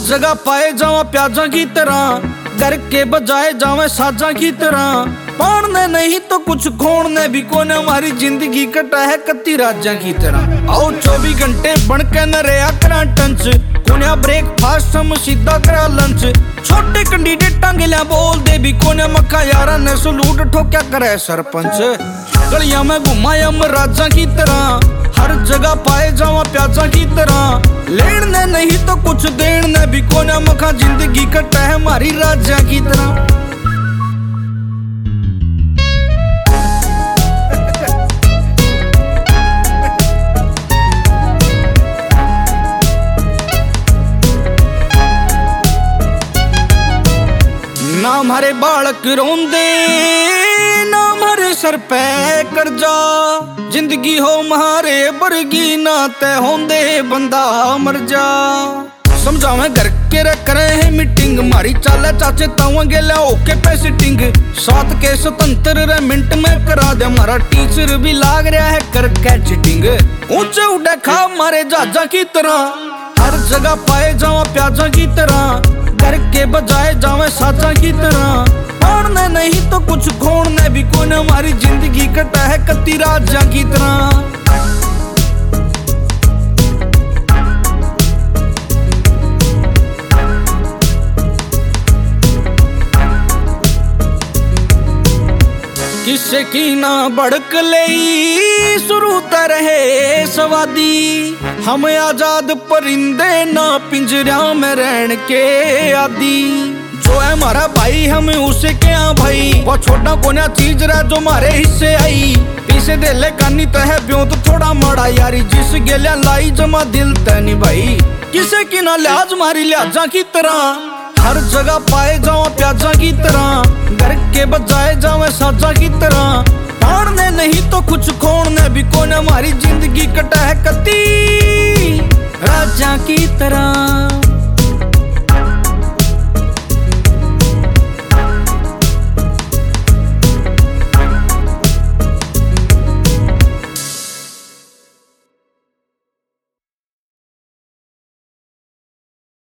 जगह पाए जावा प्याजा की तरह, घर के बजाए जावे साजा की तरह। पाड़ने नहीं तो कुछ खोड़ने भी कोने, हमारी जिंदगी कटा है कत्ती राजा की तरह। आओ 24 घंटे बन के न रहा करा टंच, कोने ब्रेकफास्ट हम सीधा करा लंच। छोटे कैंडिडेट टांगेला बोल दे भी कोने, मक्का यारा ने सलूट ठोक्या करे सरपंच। गलियां में घुमाया हम राजा की तरह, हर जगह पाए जावा प्याजा की तरह। लेने नहीं तो कुछ देने भी कोने, मक्का जिंदगी कटा है हमारी राजा की तरह। ना हमारे बालक रोंदे ना हमारे सर पे कर्जा, जिंदगी हो म्हारे बरगी ना तय होंदे बंदा मर जा। समझावे घर के करे है मीटिंग, मारी चाले चाचे ताऊ गेला ओके पे सिटिंग। 7 के स्वतंत्र रे मिनट में करा दे, हमारा टीचर भी लाग रहा है कर के चीटिंग। ऊंचे उड़े खा मारे जहाजा की तरह, हर जगह पाए जावा प्याजा की तरह। घर के बजाए जावे साजा की तरह, पाड़ने नहीं तो कुछ खोड़ने भी कोने, हमारी जिंदगी कटा है कत्ती राजा की तरह। किसे की ना भड़क ले शुरू रहे सवादी, हम आजाद परिंदे ना पिंजरा में रहन के आदि। जो है हमारा भाई हम उसे क्या भाई, वो छोटा कोना चीज रहा जो हमारे हिस्से आई। पीछे दे ले कानी तो है ब्यों तो थोड़ा माड़ा यारी, जिस गेलिया लाई जमा दिल तैनी भाई। किसे की ना लिहाज मारी लिहाजा की तरह, हर जगह पाए जावा प्याजा की तरह। घर के बजाए जावे साजा की तरह, पाड़ने नहीं तो कुछ खोड़ने भी कोने, हमारी जिंदगी कटा है कत्ती राजा की तरह।